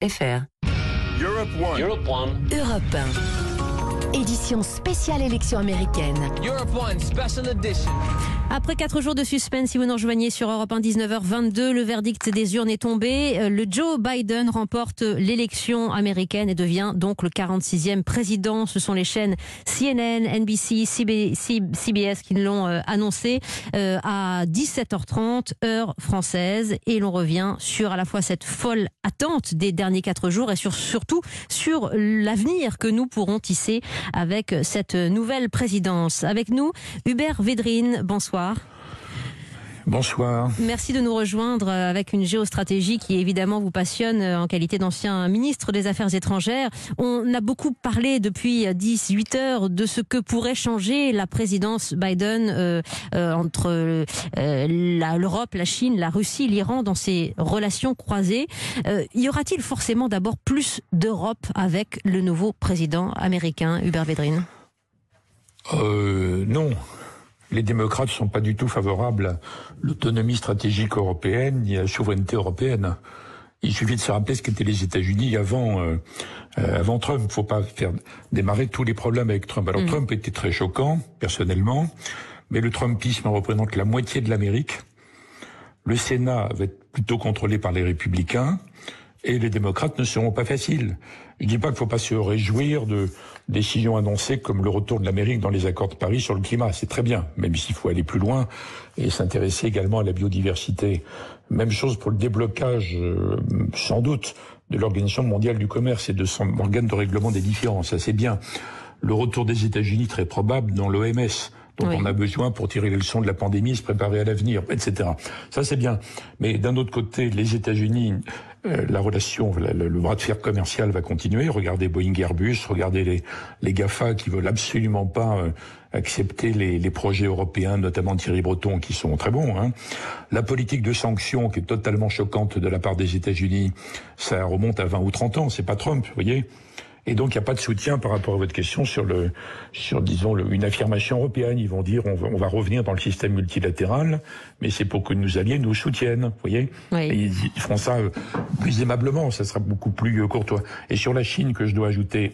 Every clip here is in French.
Europe One. Europe 1. Édition spéciale élection américaine. Europe One Special Edition. Après 4 jours de suspense, si vous nous rejoignez sur Europe 1, 19h22, le verdict des urnes est tombé. Le Joe Biden remporte l'élection américaine et devient donc le 46e président. Ce sont les chaînes CNN, NBC, CBS qui l'ont annoncé à 17h30, heure française. Et l'on revient sur à la fois cette folle attente des derniers 4 jours et surtout sur l'avenir que nous pourrons tisser avec cette nouvelle présidence. Avec nous, Hubert Védrine, bonsoir. Bonsoir. Merci de nous rejoindre avec une géostratégie qui évidemment vous passionne en qualité d'ancien ministre des Affaires étrangères. On a beaucoup parlé depuis 18 heures de ce que pourrait changer la présidence Biden entre l'Europe, la Chine, la Russie, l'Iran dans ces relations croisées. Y aura-t-il forcément d'abord plus d'Europe avec le nouveau président américain, Hubert Védrine ? Non. Les démocrates ne sont pas du tout favorables à l'autonomie stratégique européenne ni à la souveraineté européenne. Il suffit de se rappeler ce qu'étaient les États-Unis avant Trump. Il ne faut pas faire démarrer tous les problèmes avec Trump. Alors Trump était très choquant, personnellement, mais le Trumpisme représente la moitié de l'Amérique. Le Sénat va être plutôt contrôlé par les républicains et les démocrates ne seront pas faciles. Je ne dis pas qu'il ne faut pas se réjouir de décisions annoncées comme le retour de l'Amérique dans les accords de Paris sur le climat. C'est très bien, même s'il faut aller plus loin et s'intéresser également à la biodiversité. Même chose pour le déblocage, sans doute, de l'Organisation mondiale du commerce et de son organe de règlement des différends. Ça, c'est bien. Le retour des États-Unis, très probable, dans l'OMS. Donc on a besoin pour tirer les leçons de la pandémie, se préparer à l'avenir, etc. Ça, c'est bien. Mais d'un autre côté, les États-Unis, la relation, le bras de fer commercial va continuer. Regardez Boeing Airbus, regardez les GAFA qui veulent absolument pas accepter les projets européens, notamment Thierry Breton, qui sont très bons. Hein. La politique de sanctions, qui est totalement choquante de la part des États-Unis, ça remonte à 20 ou 30 ans, c'est pas Trump, vous voyez. Et donc, il n'y a pas de soutien par rapport à votre question sur disons, une affirmation européenne. Ils vont dire, on va revenir dans le système multilatéral, mais c'est pour que nos alliés nous soutiennent, vous voyez. Oui. Et ils feront ça plus aimablement, ça sera beaucoup plus courtois. Et sur la Chine, que je dois ajouter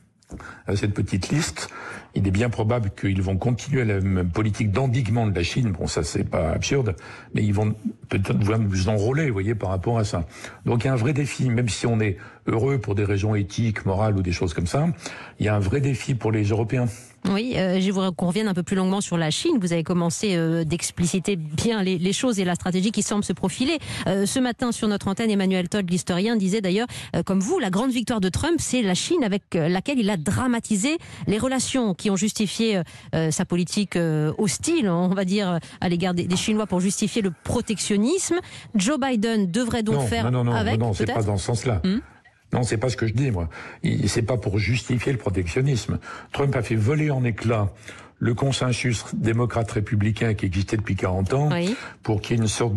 à cette petite liste, il est bien probable qu'ils vont continuer la même politique d'endiguement de la Chine. Bon, ça, c'est pas absurde, mais ils vont peut-être vous enrôler, vous voyez, par rapport à ça. Donc, il y a un vrai défi, même si on est heureux pour des raisons éthiques, morales ou des choses comme ça, il y a un vrai défi pour les Européens. Oui, je voudrais qu'on revienne un peu plus longuement sur la Chine. Vous avez commencé d'expliciter bien les choses et la stratégie qui semble se profiler. Ce matin, sur notre antenne, Emmanuel Todd, l'historien, disait d'ailleurs, comme vous, la grande victoire de Trump, c'est la Chine avec laquelle il a dramatisé les relations qui ont justifié sa politique hostile, on va dire, à l'égard des Chinois pour justifier le protectionnisme. Joe Biden devrait donc avec... Non, c'est pas dans ce sens-là. Non, c'est pas ce que je dis, moi. C'est pas pour justifier le protectionnisme. Trump a fait voler en éclats le consensus démocrate-républicain qui existait depuis 40 ans pour qu'il y ait une sorte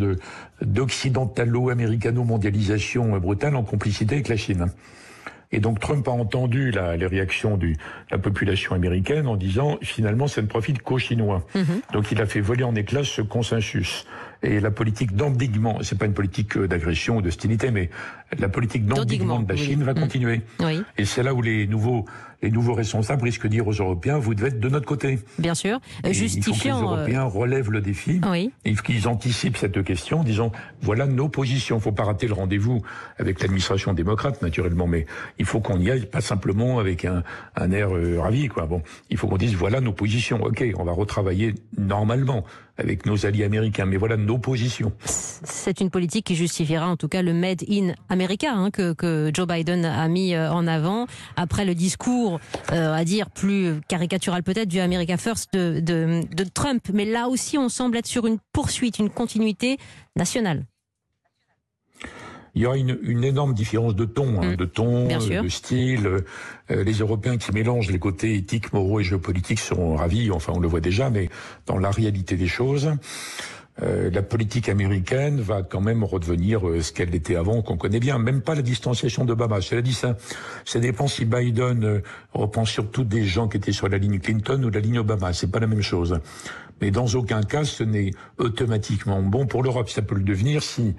d'occidentalo-américano-mondialisation brutale en complicité avec la Chine. Et donc Trump a entendu les réactions de la population américaine en disant finalement ça ne profite qu'aux Chinois. Donc il a fait voler en éclats ce consensus. Et la politique d'endiguement, c'est pas une politique d'agression ou d'hostilité, mais la politique d'endiguement de la Chine va continuer. Oui. Et c'est là où les nouveaux responsables risquent de dire aux Européens, vous devez être de notre côté. Bien sûr. Justifiant. Il faut que les Européens relèvent le défi. Et qu'ils anticipent cette question en disant, voilà nos positions. Il ne faut pas rater le rendez-vous avec l'administration démocrate, naturellement, mais il faut qu'on y aille, pas simplement avec un air ravi, quoi. Bon, il faut qu'on dise, voilà nos positions. Ok, on va retravailler normalement avec nos alliés américains, mais voilà nos positions. C'est une politique qui justifiera en tout cas le Made in America que Joe Biden a mis en avant après le discours à dire plus caricatural peut-être du America First de Trump. Mais là aussi on semble être sur une poursuite, une continuité nationale. Il y aura une énorme différence de ton, de style. Les Européens qui mélangent les côtés éthiques, moraux et géopolitiques seront ravis, enfin on le voit déjà, mais dans la réalité des choses, la politique américaine va quand même redevenir ce qu'elle était avant, qu'on connaît bien. Même pas la distanciation d'Obama. Cela dit, ça dépend si Biden reprend surtout des gens qui étaient sur la ligne Clinton ou la ligne Obama. C'est pas la même chose. Mais dans aucun cas, ce n'est automatiquement bon pour l'Europe. Ça peut le devenir si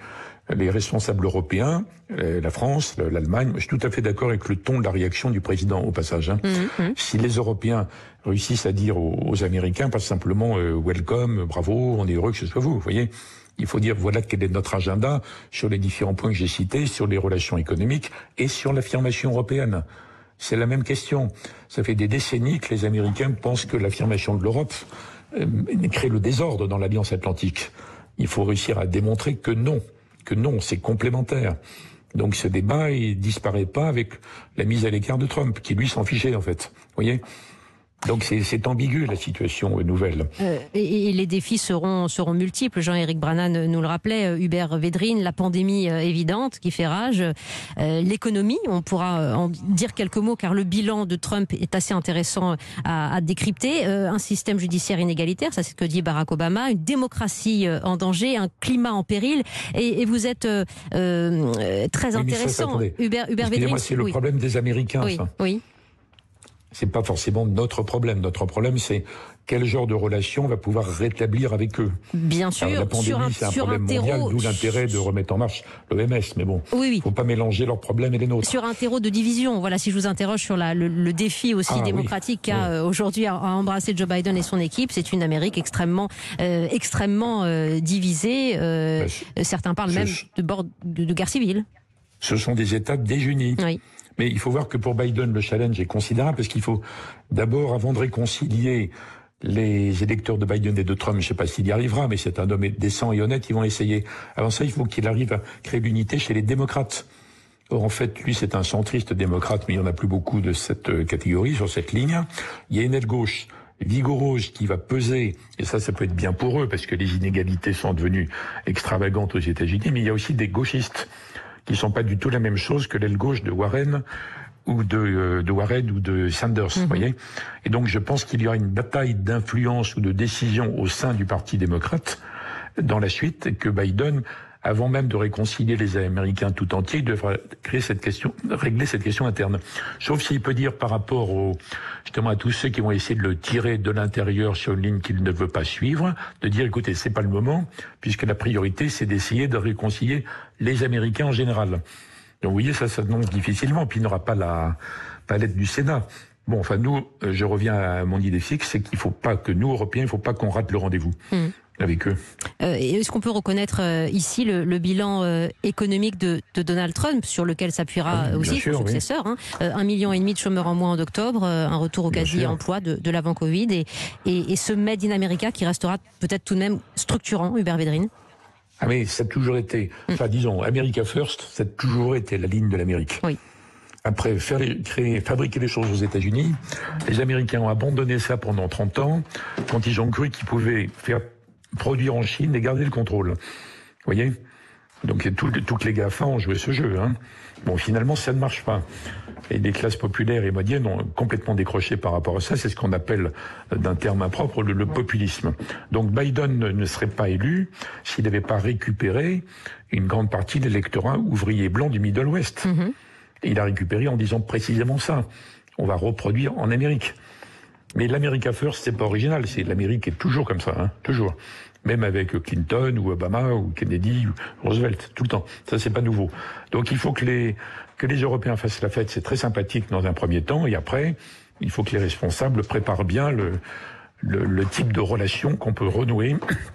les responsables européens, la France, l'Allemagne, je suis tout à fait d'accord avec le ton de la réaction du président au passage. Si les Européens réussissent à dire aux Américains, pas simplement welcome, bravo, on est heureux que ce soit vous voyez. Il faut dire voilà quel est notre agenda sur les différents points que j'ai cités, sur les relations économiques et sur l'affirmation européenne. C'est la même question. Ça fait des décennies que les Américains pensent que l'affirmation de l'Europe crée le désordre dans l'Alliance Atlantique. Il faut réussir à démontrer que non, c'est complémentaire. Donc ce débat, il disparaît pas avec la mise à l'écart de Trump, qui lui s'en fichait en fait. Vous voyez ? Donc c'est ambigu la situation nouvelle. Et les défis seront multiples. Jean-Éric Brannan nous le rappelait, Hubert Védrine, la pandémie évidente qui fait rage, l'économie, on pourra en dire quelques mots car le bilan de Trump est assez intéressant à décrypter, un système judiciaire inégalitaire, ça c'est ce que dit Barack Obama, une démocratie en danger, un climat en péril, et vous êtes très intéressant. Hubert Védrine, c'est le problème des Américains. Oui, ça. Oui. C'est pas forcément notre problème. Notre problème, c'est quel genre de relation on va pouvoir rétablir avec eux. Bien sûr. Alors, la pandémie, c'est un problème mondial, d'où l'intérêt de remettre en marche l'OMS. Mais bon, faut pas mélanger leurs problèmes et les nôtres. Sur un terreau de division, voilà, si je vous interroge sur le défi aussi démocratique qu'a aujourd'hui à embrasser Joe Biden et son équipe, c'est une Amérique extrêmement divisée. Certains parlent même de guerre civile. Ce sont des États désunis. Oui. Mais il faut voir que pour Biden, le challenge est considérable parce qu'il faut d'abord, avant de réconcilier les électeurs de Biden et de Trump, je ne sais pas s'il y arrivera, mais c'est un homme décent et honnête, ils vont essayer. Avant ça, il faut qu'il arrive à créer l'unité chez les démocrates. Or, en fait, lui, c'est un centriste démocrate, mais il n'y en a plus beaucoup de cette catégorie, sur cette ligne. Il y a une aile gauche vigoureuse qui va peser, et ça peut être bien pour eux, parce que les inégalités sont devenues extravagantes aux États-Unis, mais il y a aussi des gauchistes qui sont pas du tout la même chose que l'aile gauche de Warren ou de Sanders, vous voyez. Et donc je pense qu'il y aura une bataille d'influence ou de décision au sein du Parti démocrate dans la suite, et que Biden, avant même de réconcilier les Américains tout entiers, devra régler cette question interne. Sauf s'il peut dire par rapport justement à tous ceux qui vont essayer de le tirer de l'intérieur sur une ligne qu'il ne veut pas suivre, de dire écoutez, c'est pas le moment, puisque la priorité c'est d'essayer de réconcilier les Américains en général. Donc vous voyez, ça s'annonce difficilement, puis il n'aura pas l'aide du Sénat. Bon, enfin nous, je reviens à mon idée fixe, c'est qu'il faut pas que nous, Européens, il faut pas qu'on rate le rendez-vous. Avec eux. Est-ce qu'on peut reconnaître ici le bilan économique de Donald Trump, sur lequel s'appuiera aussi son successeur, 1,5 million de chômeurs en moins en octobre, un retour au quasi-emploi de l'avant-Covid, et ce Made in America qui restera peut-être tout de même structurant, Hubert Védrine. Ah mais ça a toujours été, enfin disons, America First, ça a toujours été la ligne de l'Amérique. Oui. Après, fabriquer les choses aux États-Unis, les Américains ont abandonné ça pendant 30 ans, quand ils ont cru qu'ils pouvaient faire produire en Chine et garder le contrôle. Vous voyez ? Donc toutes les GAFA ont joué ce jeu. Bon, finalement, ça ne marche pas. Et les classes populaires et moyennes ont complètement décroché par rapport à ça. C'est ce qu'on appelle, d'un terme impropre, le populisme. Donc Biden ne serait pas élu s'il n'avait pas récupéré une grande partie de l'électorat ouvrier blanc du Middle West. Et il a récupéré en disant précisément ça. On va reproduire en Amérique. Mais l'America First, c'est pas original. L'Amérique est toujours comme ça, toujours. Même avec Clinton ou Obama ou Kennedy ou Roosevelt, tout le temps. Ça, c'est pas nouveau. Donc il faut que les Européens fassent la fête. C'est très sympathique dans un premier temps, et après, il faut que les responsables préparent bien le type de relation qu'on peut renouer.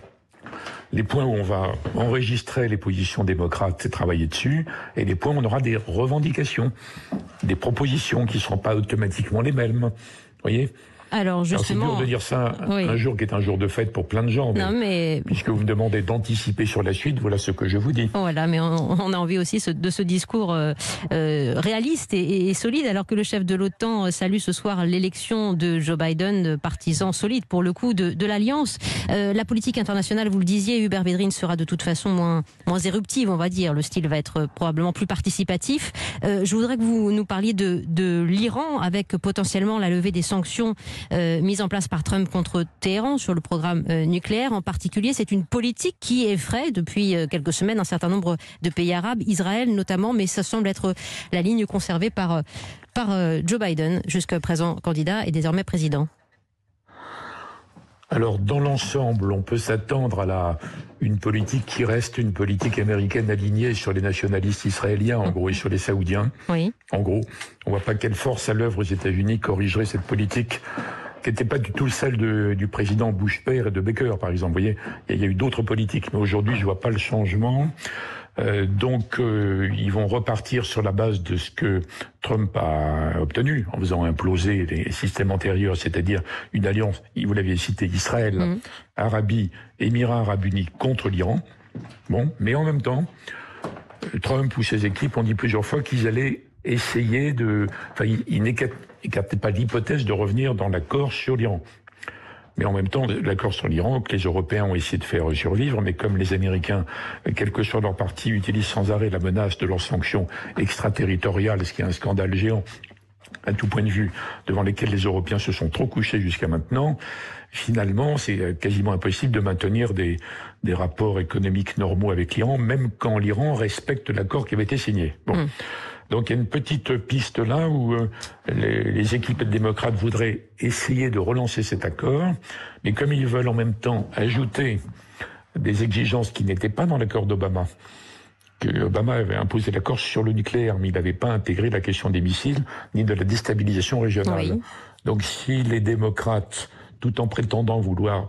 Les points où on va enregistrer les positions démocrates et travailler dessus, et les points où on aura des revendications, des propositions qui ne seront pas automatiquement les mêmes. Vous voyez ? Alors justement, c'est dur de dire ça un jour qui est un jour de fête pour plein de gens. Mais puisque vous me demandez d'anticiper sur la suite, voilà ce que je vous dis. Voilà, mais on a envie aussi de ce discours réaliste et solide, alors que le chef de l'OTAN salue ce soir l'élection de Joe Biden, partisan solide pour le coup de l'Alliance. La politique internationale, vous le disiez, Hubert Védrine, sera de toute façon moins éruptive, on va dire. Le style va être probablement plus participatif. Je voudrais que vous nous parliez de l'Iran, avec potentiellement la levée des sanctions mise en place par Trump contre Téhéran sur le programme nucléaire. En particulier, c'est une politique qui effraie depuis quelques semaines un certain nombre de pays arabes, Israël notamment, mais ça semble être la ligne conservée par Joe Biden, jusqu'à présent candidat et désormais président. Alors, dans l'ensemble, on peut s'attendre à une politique qui reste une politique américaine alignée sur les nationalistes israéliens, en gros, et sur les Saoudiens. Oui. En gros, on voit pas quelle force à l'œuvre aux États-Unis corrigerait cette politique qui n'était pas du tout celle du président Bush père et de Baker, par exemple. Vous voyez, il y a eu d'autres politiques, mais aujourd'hui, je vois pas le changement. Donc, ils vont repartir sur la base de ce que Trump a obtenu en faisant imploser les systèmes antérieurs, c'est-à-dire une alliance, vous l'aviez cité, Israël, Arabie, Émirats Arabes Unis contre l'Iran. Bon, mais en même temps, Trump ou ses équipes ont dit plusieurs fois qu'ils allaient essayer ils n'écartaient pas l'hypothèse de revenir dans l'accord sur l'Iran. Mais en même temps, l'accord sur l'Iran, que les Européens ont essayé de faire survivre, mais comme les Américains, quel que soit leur parti, utilisent sans arrêt la menace de leurs sanctions extraterritoriales, ce qui est un scandale géant à tout point de vue, devant lesquels les Européens se sont trop couchés jusqu'à maintenant, finalement, c'est quasiment impossible de maintenir des rapports économiques normaux avec l'Iran, même quand l'Iran respecte l'accord qui avait été signé. Bon. Donc il y a une petite piste là où les équipes démocrates voudraient essayer de relancer cet accord, mais comme ils veulent en même temps ajouter des exigences qui n'étaient pas dans l'accord d'Obama, que Obama avait imposé l'accord sur le nucléaire, mais il n'avait pas intégré la question des missiles ni de la déstabilisation régionale. Oui. Donc si les démocrates, tout en prétendant vouloir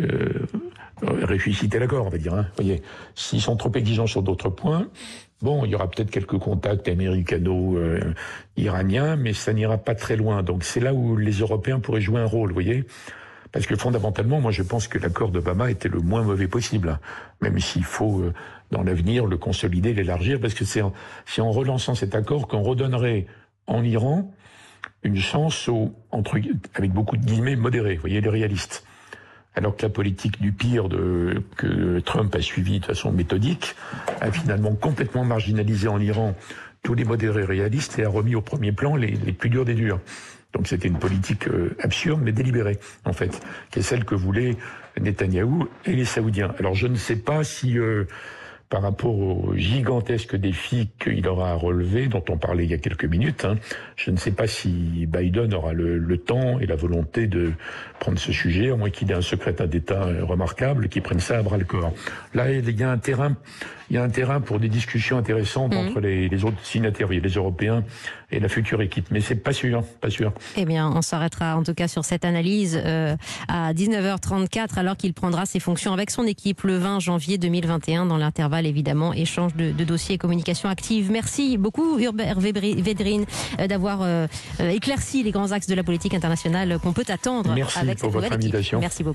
ressusciter l'accord, on va dire, voyez, s'ils sont trop exigeants sur d'autres points, bon, il y aura peut-être quelques contacts américano-iraniens, mais ça n'ira pas très loin. Donc c'est là où les Européens pourraient jouer un rôle, vous voyez. Parce que fondamentalement, moi je pense que l'accord d'Obama était le moins mauvais possible, même s'il faut, dans l'avenir, le consolider, l'élargir, parce que c'est en relançant cet accord qu'on redonnerait en Iran une chance avec beaucoup de guillemets, modérés, vous voyez, les réalistes. Alors que la politique du pire que Trump a suivie de façon méthodique a finalement complètement marginalisé en Iran tous les modérés réalistes et a remis au premier plan les plus durs des durs. Donc c'était une politique absurde mais délibérée, en fait, qui est celle que voulaient Netanyahou et les Saoudiens. Alors je ne sais pas si, par rapport au gigantesque défi qu'il aura à relever, dont on parlait il y a quelques minutes, je ne sais pas si Biden aura le temps et la volonté de prendre ce sujet, à moins qu'il ait un secrétaire d'État remarquable qui prenne ça à bras-le-corps. Là, il y a un terrain pour des discussions intéressantes entre les autres signataires, les Européens et la future équipe. Mais c'est pas sûr. Eh bien, on s'arrêtera en tout cas sur cette analyse à 19h34, alors qu'il prendra ses fonctions avec son équipe le 20 janvier 2021. Dans l'intervalle, évidemment, échange de dossiers et communication active. Merci beaucoup, Hervé Védrine, d'avoir éclairci les grands axes de la politique internationale qu'on peut attendre. Merci avec pour cette votre invitation. Merci beaucoup.